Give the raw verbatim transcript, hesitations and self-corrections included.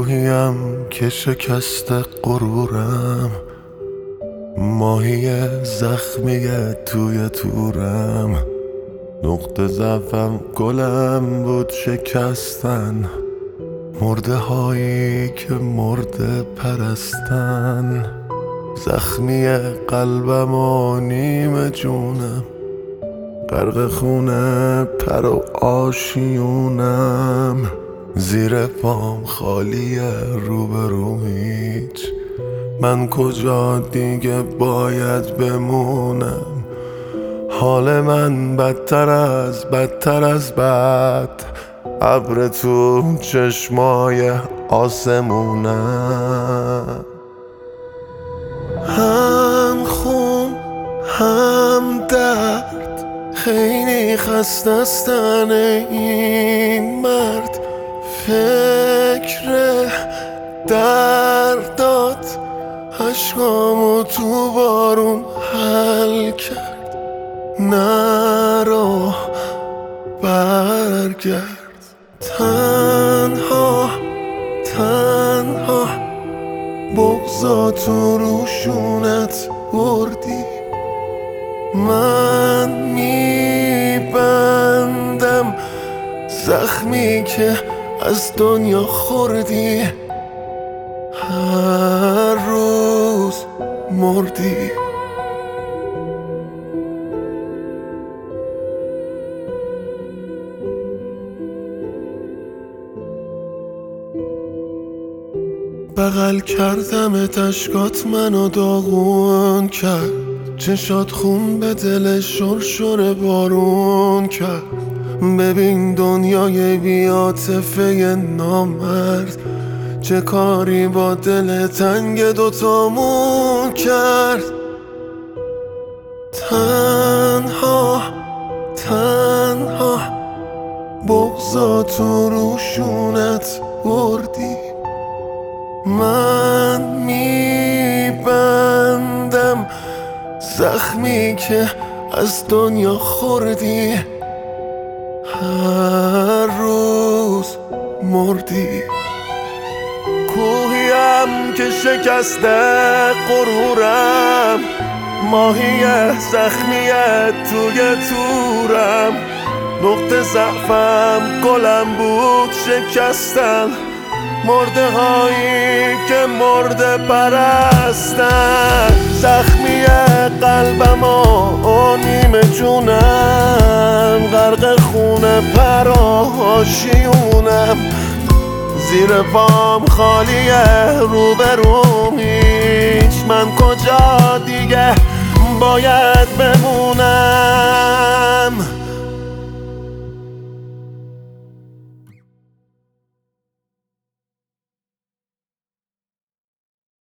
ماهیم که شکست غرورم، ماهی زخمی توی تورم. نقطه ضعفم گلم بود شکستن، مرده هایی که مرده پرستن. زخمی قلبم و نیم جونم، غرق خونه پر و آشیونم. زیر پام خالیه روبروم هیچ، من کجا دیگه باید بمونم؟ حال من بدتر از بدتر از بد، ابر تو چشمای آسمونم. هم خون هم درد، خیلی خستستن این مرد. فکر دردات عشقامو تو بارون حل کرد. نرو برگرد، تنها تنها بغضا تو روشونت بردی. من میبندم زخمی که از دنیا خوردی، هر روز مردی. بغل کردم اشکات منو داغون کرد، چشات خون به دل شرشر بارون کرد. ببین دنیای بی‌عاطفه نامرد، چه کاری با دل تنگ دوتامون کرد. تنها تنها بغضا تو روشونت بردی. من میبندم زخمی که از دنیا خوردی، هر روز مردی. کوهیم که شکسته غرورم، ماهی زخمی توی تورم. نقطه ضعفم گلم بود شکستن، مرده هایی که مرده پرستن. زخمی قلبم و نیم جونم، غرق خونه پرآشیونم. زیر پام خالیه روبروم هیچ، من کجا دیگه باید بمونم؟